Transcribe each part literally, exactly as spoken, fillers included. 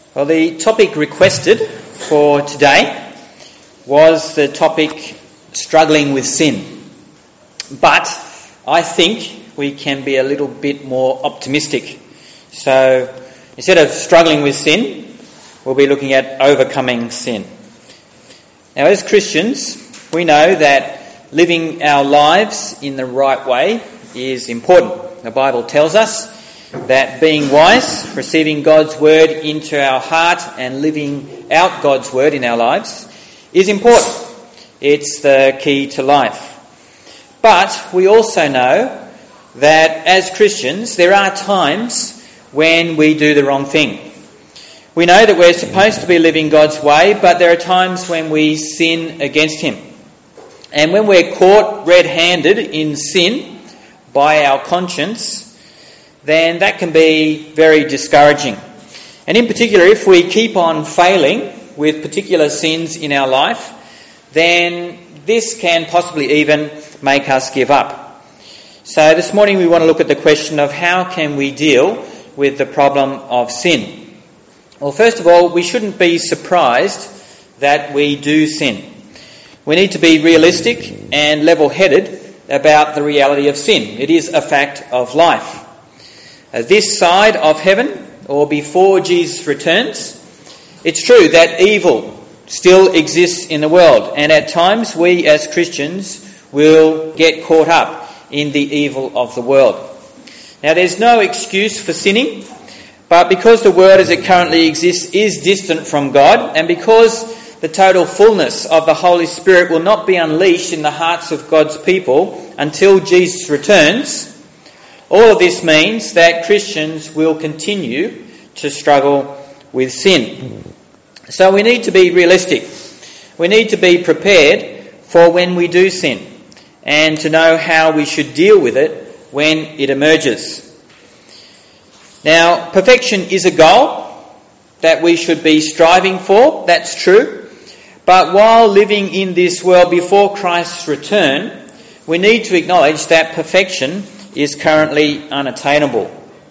Well, the topic requested for today was the topic struggling with sin. But I think we can be a little bit more optimistic. So instead of struggling with sin, we'll be looking at overcoming sin. Now, as Christians, we know that living our lives in the right way is important. The Bible tells us that being wise, receiving God's word into our heart and living out God's word in our lives is important. It's the key to life. But we also know that as Christians, there are times when we do the wrong thing. We know that we're supposed to be living God's way, but there are times when we sin against Him. And when we're caught red-handed in sin by our conscience, then that can be very discouraging. And in particular, if we keep on failing with particular sins in our life, then this can possibly even make us give up. So this morning we want to look at the question of how can we deal with the problem of sin. Well, first of all, we shouldn't be surprised that we do sin. We need to be realistic and level-headed about the reality of sin. It is a fact of life. Uh, this side of heaven, or before Jesus returns, it's true that evil still exists in the world, and at times we as Christians will get caught up in the evil of the world. Now, there's no excuse for sinning, but because the world as it currently exists is distant from God, and because the total fullness of the Holy Spirit will not be unleashed in the hearts of God's people until Jesus returns, all of this means that Christians will continue to struggle with sin. So we need to be realistic. We need to be prepared for when we do sin and to know how we should deal with it when it emerges. Now, perfection is a goal that we should be striving for, that's true. But while living in this world before Christ's return, we need to acknowledge that perfection is currently unattainable.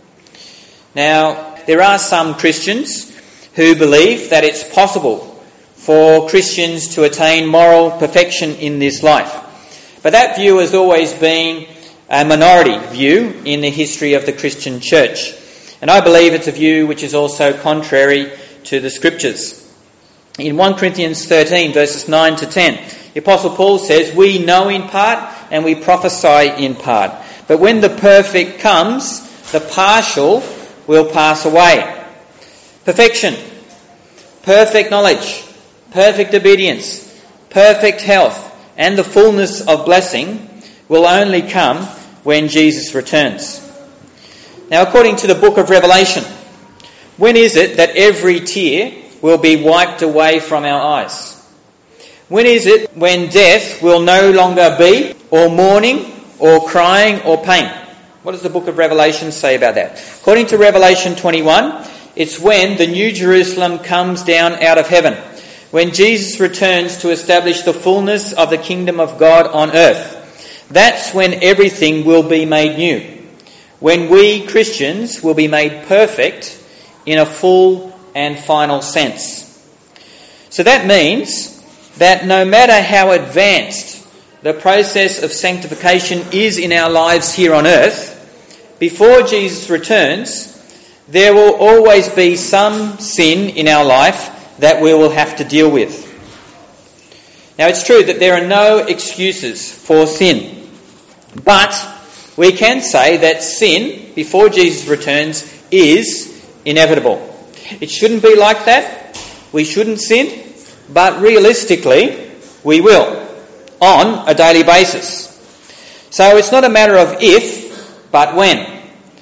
Now, there are some Christians who believe that it's possible for Christians to attain moral perfection in this life. But that view has always been a minority view in the history of the Christian church. And I believe it's a view which is also contrary to the Scriptures. In First Corinthians thirteen, verses nine to ten, the Apostle Paul says, "We know in part and we prophesy in part. But when the perfect comes, the partial will pass away." Perfection, perfect knowledge, perfect obedience, perfect health, and the fullness of blessing will only come when Jesus returns. Now, according to the book of Revelation, when is it that every tear will be wiped away from our eyes? When is it when death will no longer be, or mourning, or crying, or pain? What does the book of Revelation say about that? According to Revelation twenty-one, it's when the New Jerusalem comes down out of heaven, when Jesus returns to establish the fullness of the kingdom of God on earth. That's when everything will be made new, when we Christians will be made perfect in a full and final sense. So that means that no matter how advanced the process of sanctification is in our lives here on earth, before Jesus returns, there will always be some sin in our life that we will have to deal with. Now, it's true that there are no excuses for sin, but we can say that sin, before Jesus returns, is inevitable. It shouldn't be like that. We shouldn't sin, but realistically, we will, on a daily basis. So it's not a matter of if, but when.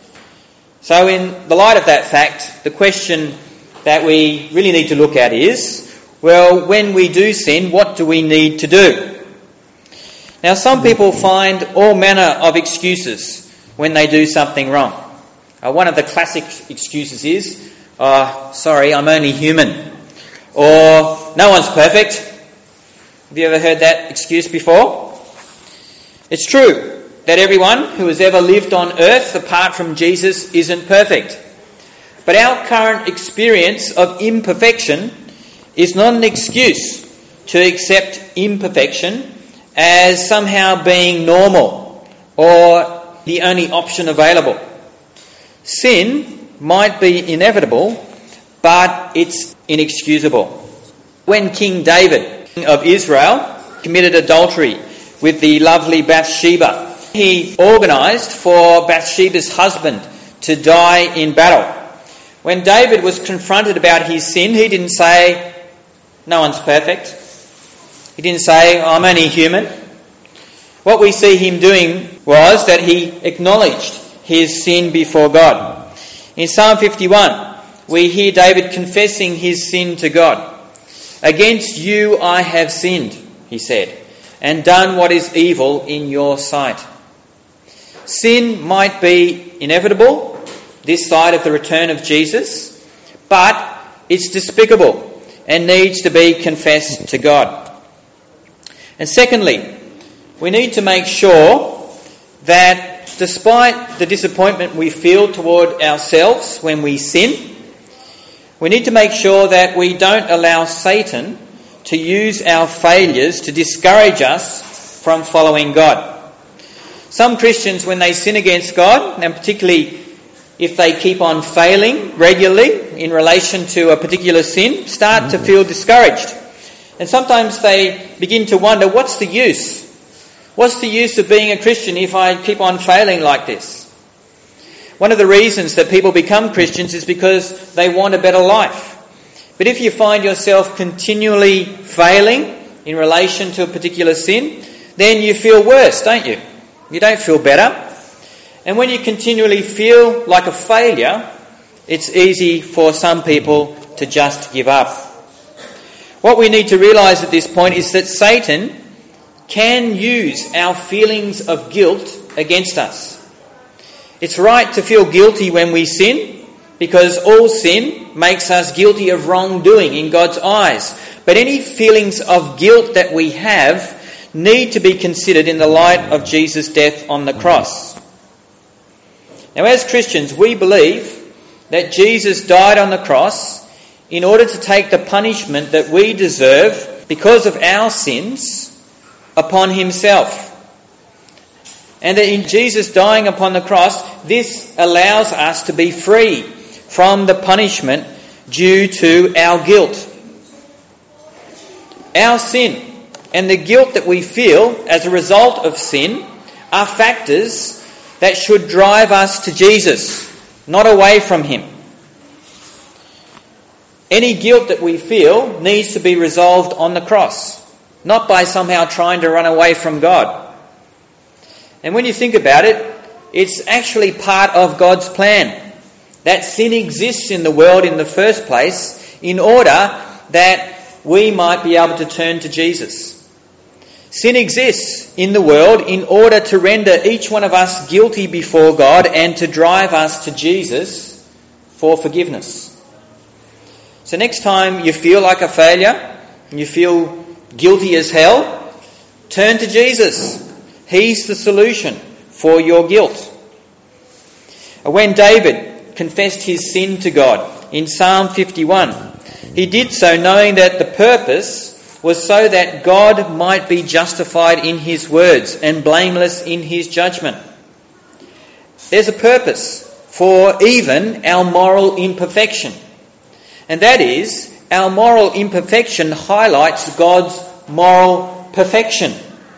So in the light of that fact, the question that we really need to look at is, well, when we do sin, what do we need to do? Now, some people find all manner of excuses when they do something wrong. Uh, one of the classic excuses is, oh, sorry, I'm only human. Or, no one's perfect. Have you ever heard that excuse before? It's true that everyone who has ever lived on earth apart from Jesus isn't perfect. But our current experience of imperfection is not an excuse to accept imperfection as somehow being normal or the only option available. Sin might be inevitable, but it's inexcusable. When King David of Israel committed adultery with the lovely Bathsheba, he organised for Bathsheba's husband to die in battle. When David was confronted about his sin, he didn't say, "No one's perfect." He didn't say, "I'm only human." What we see him doing was that he acknowledged his sin before God. In Psalm fifty-one, we hear David confessing his sin to God. "Against you I have sinned," he said, "and done what is evil in your sight." Sin might be inevitable this side of the return of Jesus, but it's despicable and needs to be confessed to God. And secondly, we need to make sure that despite the disappointment we feel toward ourselves when we sin, we need to make sure that we don't allow Satan to use our failures to discourage us from following God. Some Christians, when they sin against God, and particularly if they keep on failing regularly in relation to a particular sin, start to feel discouraged. And sometimes they begin to wonder, what's the use? What's the use of being a Christian if I keep on failing like this? One of the reasons that people become Christians is because they want a better life. But if you find yourself continually failing in relation to a particular sin, then you feel worse, don't you? You don't feel better. And when you continually feel like a failure, it's easy for some people to just give up. What we need to realise at this point is that Satan can use our feelings of guilt against us. It's right to feel guilty when we sin, because all sin makes us guilty of wrongdoing in God's eyes. But any feelings of guilt that we have need to be considered in the light of Jesus' death on the cross. Now, as Christians, we believe that Jesus died on the cross in order to take the punishment that we deserve because of our sins upon himself. And that in Jesus dying upon the cross, this allows us to be free from the punishment due to our guilt. Our sin and the guilt that we feel as a result of sin are factors that should drive us to Jesus, not away from him. Any guilt that we feel needs to be resolved on the cross, not by somehow trying to run away from God. And when you think about it, it's actually part of God's plan. That sin exists in the world in the first place in order that we might be able to turn to Jesus. Sin exists in the world in order to render each one of us guilty before God and to drive us to Jesus for forgiveness. So next time you feel like a failure and you feel guilty as hell, turn to Jesus. He's the solution for your guilt. When David confessed his sin to God in Psalm fifty-one, he did so knowing that the purpose was so that God might be justified in his words and blameless in his judgment. There's a purpose for even our moral imperfection. And that is, our moral imperfection highlights God's moral perfection.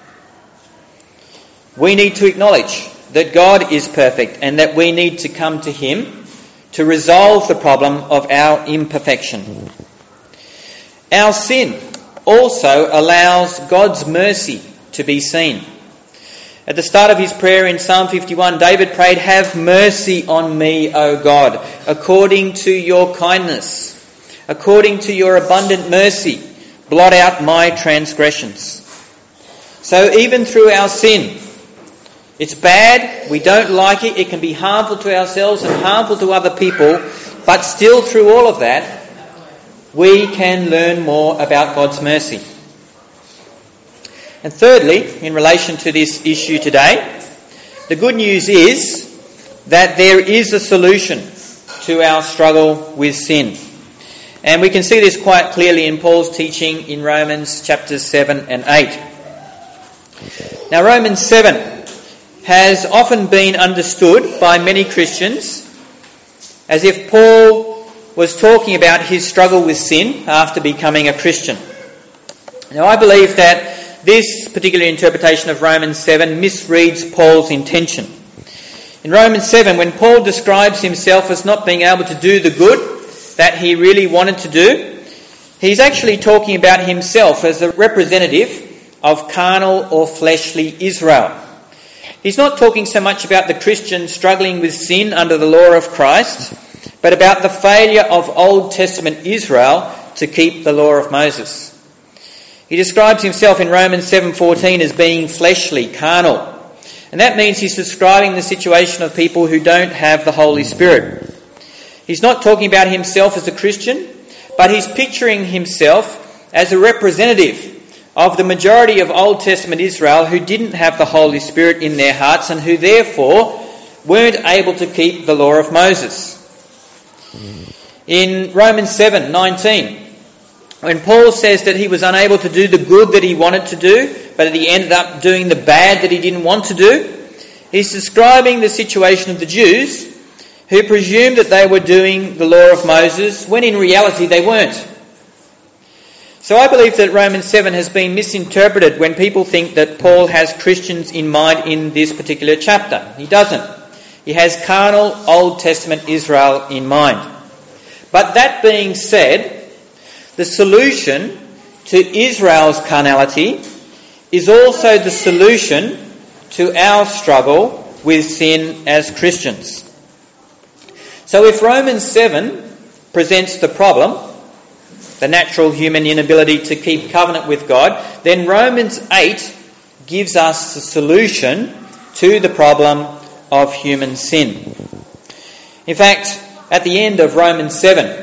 We need to acknowledge that God is perfect and that we need to come to him to resolve the problem of our imperfection. Our sin also allows God's mercy to be seen. At the start of his prayer in Psalm fifty-one, David prayed, "Have mercy on me, O God, according to your kindness, according to your abundant mercy, blot out my transgressions." So even through our sin, it's bad, we don't like it, it can be harmful to ourselves and harmful to other people, but still through all of that, we can learn more about God's mercy. And thirdly, in relation to this issue today, the good news is that there is a solution to our struggle with sin. And we can see this quite clearly in Paul's teaching in Romans chapters seven and eight. Now, Romans seven has often been understood by many Christians as if Paul was talking about his struggle with sin after becoming a Christian. Now, I believe that this particular interpretation of Romans seven misreads Paul's intention. In Romans seven, when Paul describes himself as not being able to do the good that he really wanted to do, he's actually talking about himself as a representative of carnal or fleshly Israel. He's not talking so much about the Christian struggling with sin under the law of Christ, but about the failure of Old Testament Israel to keep the law of Moses. He describes himself in Romans seven fourteen as being fleshly, carnal. And that means he's describing the situation of people who don't have the Holy Spirit. He's not talking about himself as a Christian, but he's picturing himself as a representative of the majority of Old Testament Israel who didn't have the Holy Spirit in their hearts and who therefore weren't able to keep the law of Moses. In Romans seven nineteen, when Paul says that he was unable to do the good that he wanted to do, but he ended up doing the bad that he didn't want to do, he's describing the situation of the Jews who presumed that they were doing the law of Moses when in reality they weren't. So I believe that Romans seven has been misinterpreted when people think that Paul has Christians in mind in this particular chapter. He doesn't. He has carnal Old Testament Israel in mind. But that being said, the solution to Israel's carnality is also the solution to our struggle with sin as Christians. So if Romans seven presents the problem, the natural human inability to keep covenant with God, then Romans eight gives us the solution to the problem of human sin. In fact, at the end of Romans seven,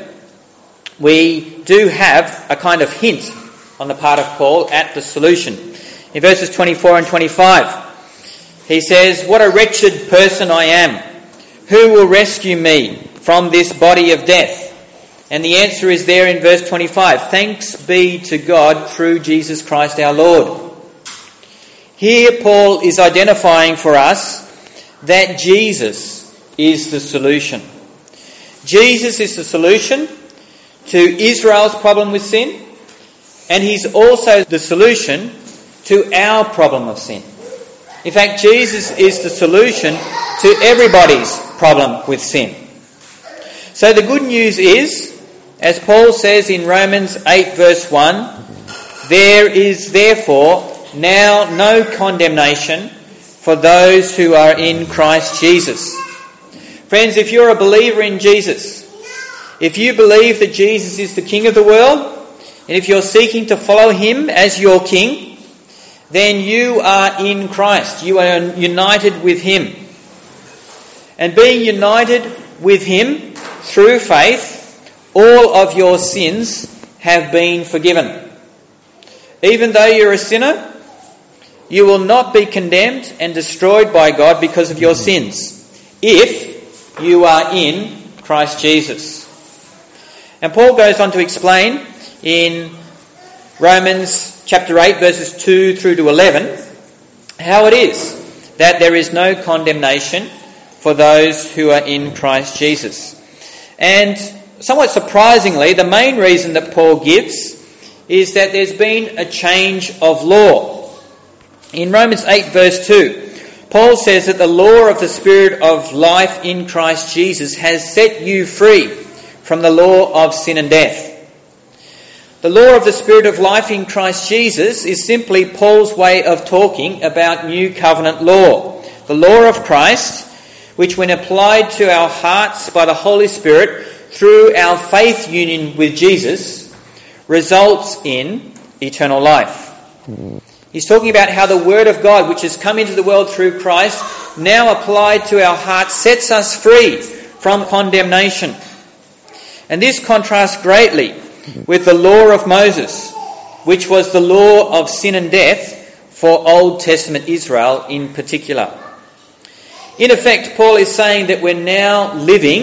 we do have a kind of hint on the part of Paul at the solution. In verses twenty-four and twenty-five, he says, "What a wretched person I am! Who will rescue me from this body of death?" And the answer is there in verse twenty-five. "Thanks be to God through Jesus Christ our Lord." Here Paul is identifying for us that Jesus is the solution. Jesus is the solution to Israel's problem with sin, and he's also the solution to our problem of sin. In fact, Jesus is the solution to everybody's problem with sin. So the good news is, as Paul says in Romans eight verse one, "There is therefore now no condemnation for those who are in Christ Jesus." Friends, if you're a believer in Jesus, if you believe that Jesus is the King of the world, and if you're seeking to follow him as your King, then you are in Christ. You are united with him. And being united with him through faith, all of your sins have been forgiven. Even though you're a sinner, you will not be condemned and destroyed by God because of your sins, if you are in Christ Jesus. And Paul goes on to explain in Romans chapter eight verses two through to eleven how it is that there is no condemnation for those who are in Christ Jesus. And somewhat surprisingly, the main reason that Paul gives is that there's been a change of law. In Romans eight verse two, Paul says that the law of the Spirit of life in Christ Jesus has set you free from the law of sin and death. The law of the Spirit of life in Christ Jesus is simply Paul's way of talking about new covenant law. The law of Christ, which when applied to our hearts by the Holy Spirit through our faith union with Jesus, results in eternal life. He's talking about how the Word of God, which has come into the world through Christ, now applied to our hearts, sets us free from condemnation. And this contrasts greatly with the law of Moses, which was the law of sin and death for Old Testament Israel in particular. In effect, Paul is saying that we're now living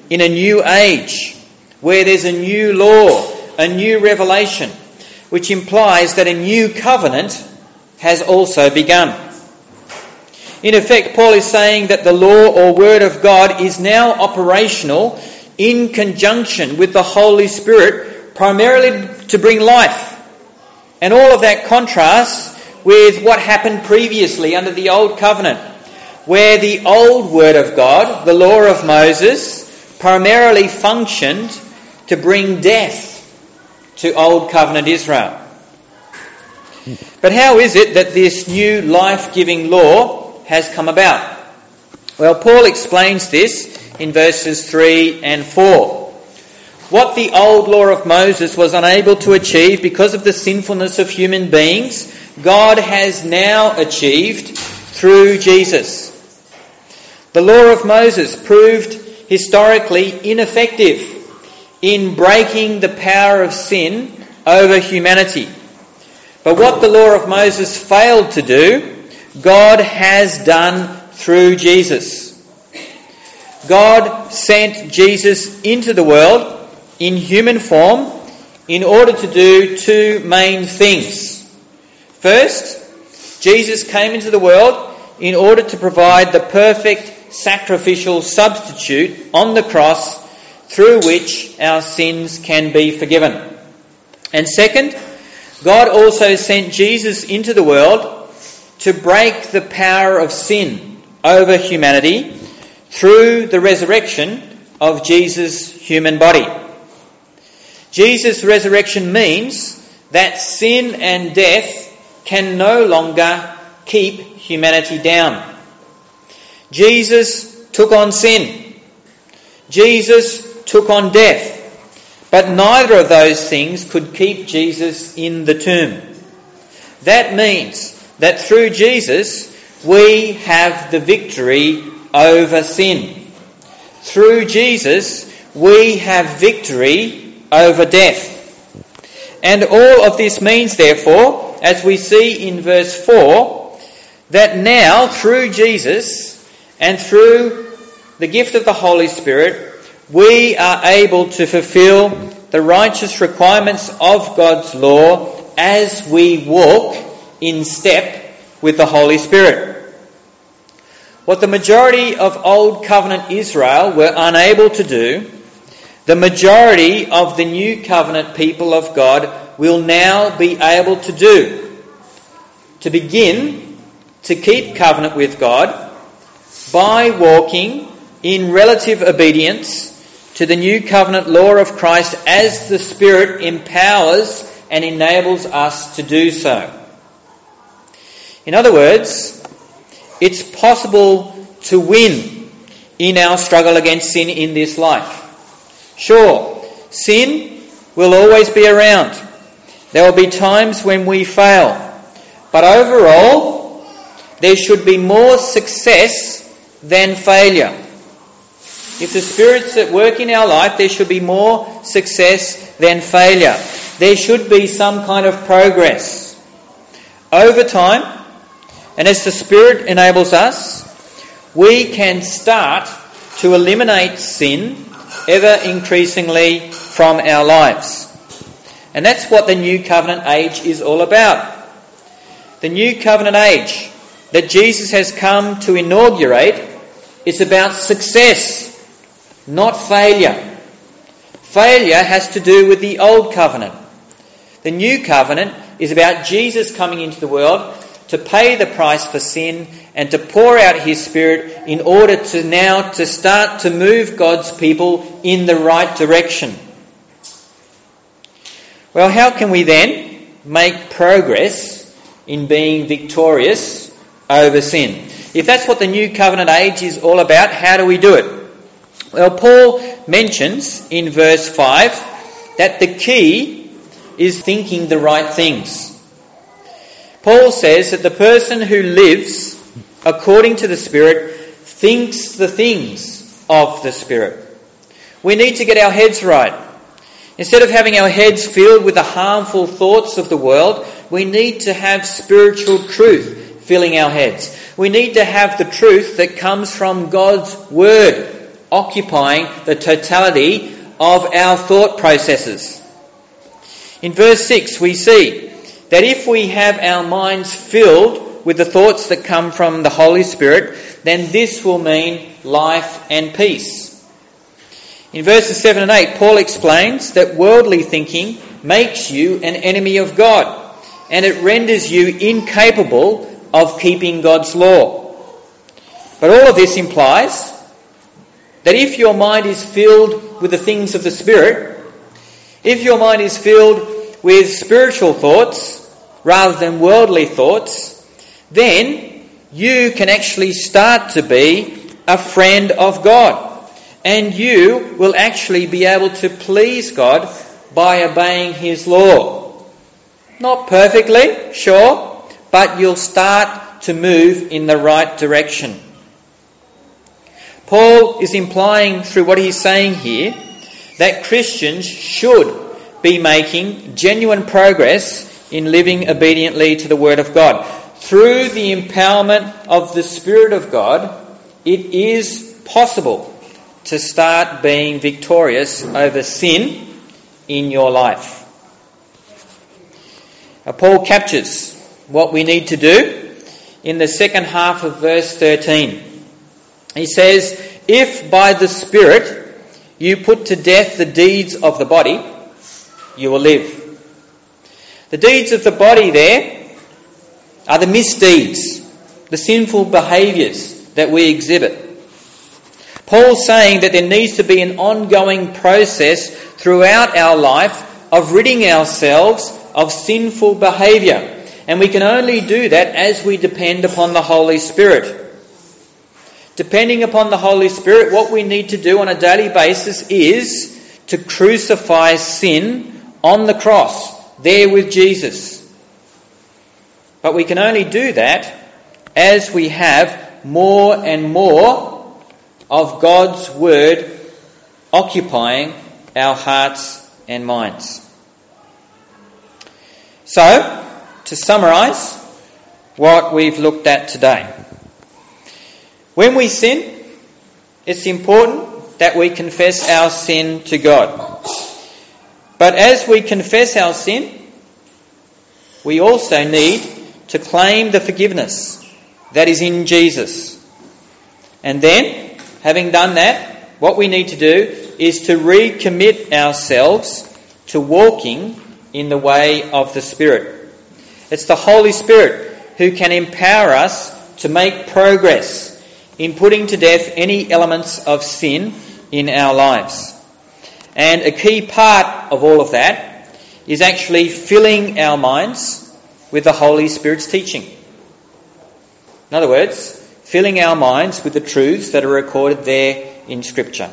in a new age where there's a new law, a new revelation, which implies that a new covenant has also begun. In effect, Paul is saying that the law or word of God is now operational in conjunction with the Holy Spirit, primarily to bring life. And all of that contrasts with what happened previously under the Old Covenant, where the old word of God, the law of Moses, primarily functioned to bring death to Old Covenant Israel. But how is it that this new life-giving law has come about? Well, Paul explains this in verses three and four. What the old law of Moses was unable to achieve because of the sinfulness of human beings, God has now achieved through Jesus. The law of Moses proved historically ineffective in breaking the power of sin over humanity. But what the law of Moses failed to do, God has done through Jesus. God sent Jesus into the world in human form in order to do two main things. First, Jesus came into the world in order to provide the perfect sacrificial substitute on the cross through which our sins can be forgiven. And second, God also sent Jesus into the world to break the power of sin over humanity through the resurrection of Jesus' human body. Jesus' resurrection means that sin and death can no longer keep humanity down. Jesus took on sin. Jesus took on death. But neither of those things could keep Jesus in the tomb. That means that through Jesus we have the victory over sin. Through Jesus we have victory over death. And all of this means, therefore, as we see in verse four, that now through Jesus and through the gift of the Holy Spirit, we are able to fulfill the righteous requirements of God's law as we walk in step with the Holy Spirit. What the majority of Old Covenant Israel were unable to do, the majority of the New Covenant people of God will now be able to do. To begin to keep covenant with God by walking in relative obedience to the new covenant law of Christ as the Spirit empowers and enables us to do so. In other words, it's possible to win in our struggle against sin in this life. Sure, sin will always be around. There will be times when we fail. But overall, there should be more success than failure. If the Spirit's at work in our life, there should be more success than failure. There should be some kind of progress. Over time, and as the Spirit enables us, we can start to eliminate sin ever increasingly from our lives. And that's what the New Covenant age is all about. The New Covenant age that Jesus has come to inaugurate is about success, not failure. Failure has to do with the Old Covenant. The New Covenant is about Jesus coming into the world to pay the price for sin and to pour out His Spirit in order to now to start to move God's people in the right direction. Well, how can we then make progress in being victorious over sin? If that's what the New Covenant age is all about, how do we do it? Well, Paul mentions in verse five that the key is thinking the right things. Paul says that the person who lives according to the Spirit thinks the things of the Spirit. We need to get our heads right. Instead of having our heads filled with the harmful thoughts of the world, we need to have spiritual truth filling our heads. We need to have the truth that comes from God's Word occupying the totality of our thought processes. In verse six we see that if we have our minds filled with the thoughts that come from the Holy Spirit, then this will mean life and peace. In verses seven and eight, Paul explains that worldly thinking makes you an enemy of God, and it renders you incapable of keeping God's law. But all of this implies that if your mind is filled with the things of the Spirit, if your mind is filled with spiritual thoughts rather than worldly thoughts, then you can actually start to be a friend of God. And you will actually be able to please God by obeying His law. Not perfectly, sure, but you'll start to move in the right direction. Paul is implying through what he's saying here that Christians should be making genuine progress in living obediently to the Word of God. Through the empowerment of the Spirit of God, it is possible to start being victorious over sin in your life. Now, Paul captures what we need to do in the second half of verse thirteen. He says, "If by the Spirit you put to death the deeds of the body, you will live." The deeds of the body there are the misdeeds, the sinful behaviours that we exhibit. Paul's saying that there needs to be an ongoing process throughout our life of ridding ourselves of sinful behaviour. And we can only do that as we depend upon the Holy Spirit. Depending upon the Holy Spirit, what we need to do on a daily basis is to crucify sin on the cross, there with Jesus. But we can only do that as we have more and more of God's Word occupying our hearts and minds. So, to summarise what we've looked at today. When we sin, it's important that we confess our sin to God. But as we confess our sin, we also need to claim the forgiveness that is in Jesus. And then, having done that, what we need to do is to recommit ourselves to walking in the way of the Spirit. It's the Holy Spirit who can empower us to make progress in putting to death any elements of sin in our lives. And a key part of all of that is actually filling our minds with the Holy Spirit's teaching. In other words, filling our minds with the truths that are recorded there in Scripture.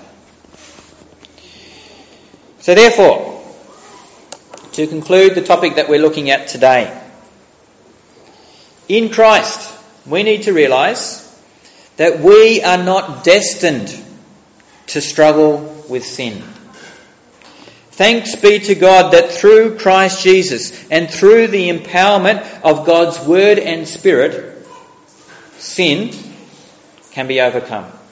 So therefore, to conclude the topic that we're looking at today, in Christ, we need to realise that we are not destined to struggle with sin. Thanks be to God that through Christ Jesus and through the empowerment of God's Word and Spirit, sin can be overcome.